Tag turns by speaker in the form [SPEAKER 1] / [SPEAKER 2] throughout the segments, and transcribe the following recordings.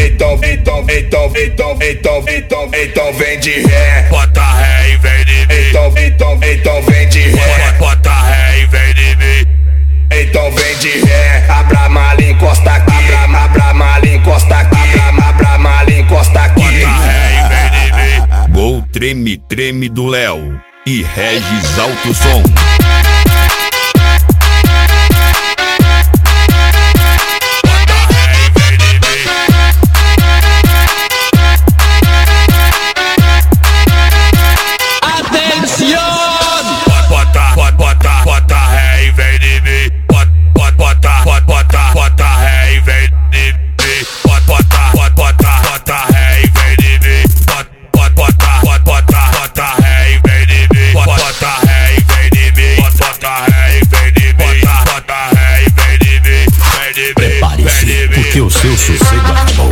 [SPEAKER 1] Então vem de ré,
[SPEAKER 2] bota ré e vem de mim.
[SPEAKER 1] Então vem de ré,
[SPEAKER 2] Bota ré e vem de mim.
[SPEAKER 1] então vem de ré. Abra a mala e encosta aqui, abra a mala e encosta aqui, abra a mala e encosta aqui.
[SPEAKER 2] Bota ré e vem de mim.
[SPEAKER 3] Gol Treme Treme do Léo e Regis Alto Som.
[SPEAKER 2] Bota ré e vem de mim. Bota ré e vem de mim. Bota ré e vem de mim. Bota ré e vem de mim. Bota ré e vem de mim. Bota ré e vem de mim. Bota ré e vem de mim. Vem de mim.
[SPEAKER 3] Prepare-se, porque o seu sossego acabou.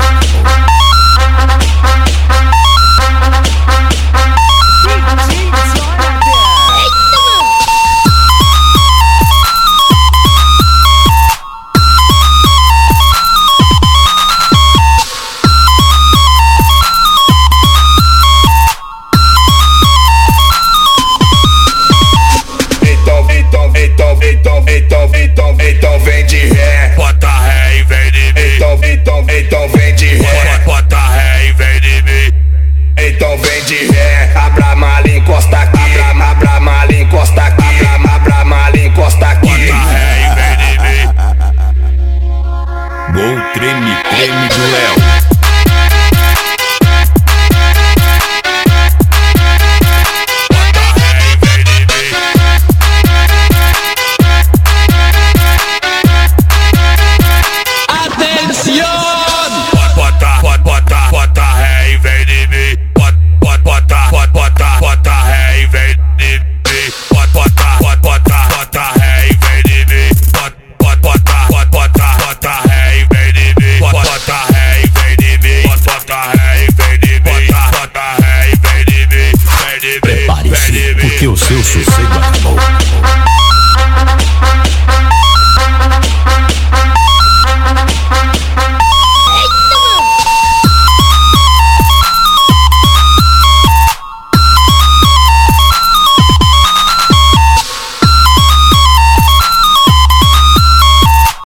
[SPEAKER 1] Então vem de ré,
[SPEAKER 2] Bota ré e vem de mim.
[SPEAKER 1] então vem de ré,
[SPEAKER 2] Bota ré e vem de mim.
[SPEAKER 1] então vem de ré. Abra a mala e encosta aqui, abra a mala e encosta aqui, abra a mala e encosta aqui.
[SPEAKER 2] Bota ré e vem de mim.
[SPEAKER 3] Gol Treme Treme do Léo.
[SPEAKER 2] Bota ré e vem de mim. Bota ré e vem de mim. Bota ré e vem de mim. Bota ré e vem de mim. Bota ré e vem de mim. Bota ré e vem de mim. Bota ré e vem de mim.
[SPEAKER 3] Prepare-se, porque o seu sossego acabou.